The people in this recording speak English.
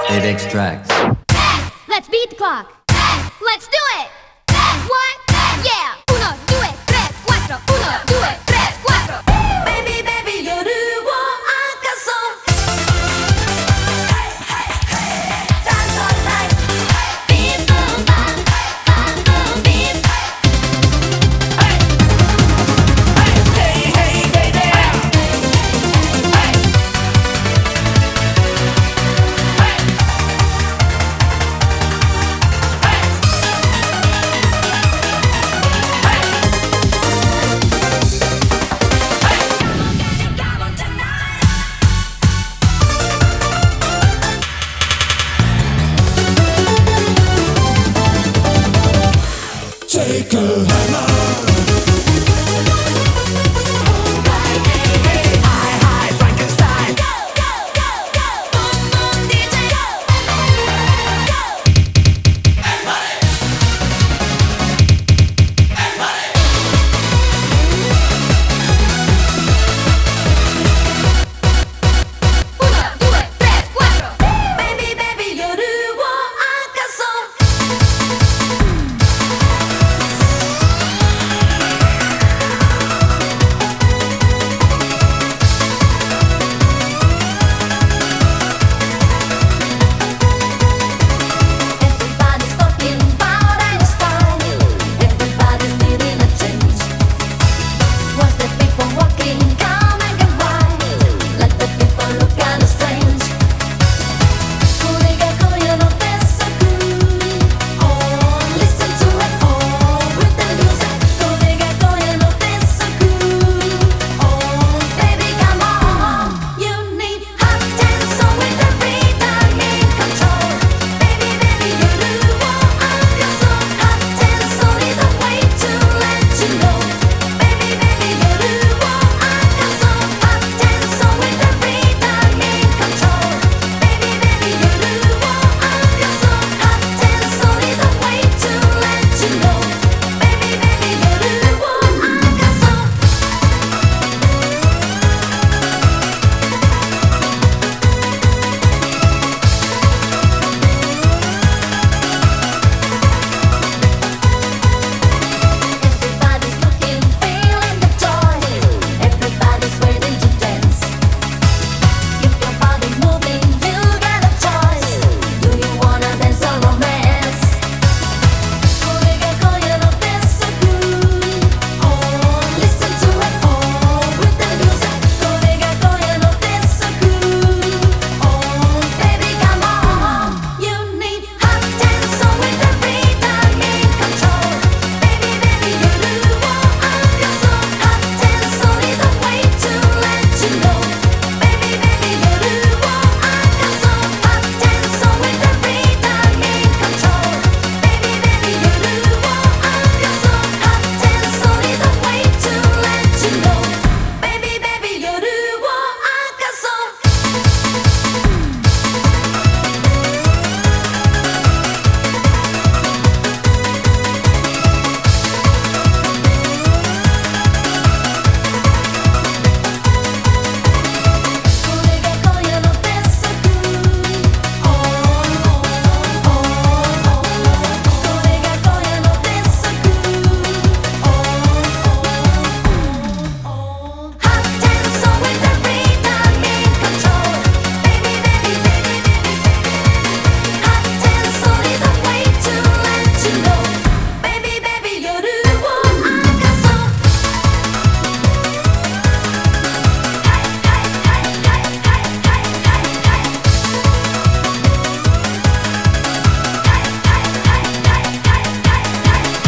It extracts. Let's beat the clock. Let's do it. What? Yeah. Uno, due, tres, cuatro. Uno, due, tres, cuatro. Baby, baby,夜を明かそう。Dance all night. Beat, boom, bang, bang, boom, beat. Hey, hey, hey, baby. Hey, Take a hammer.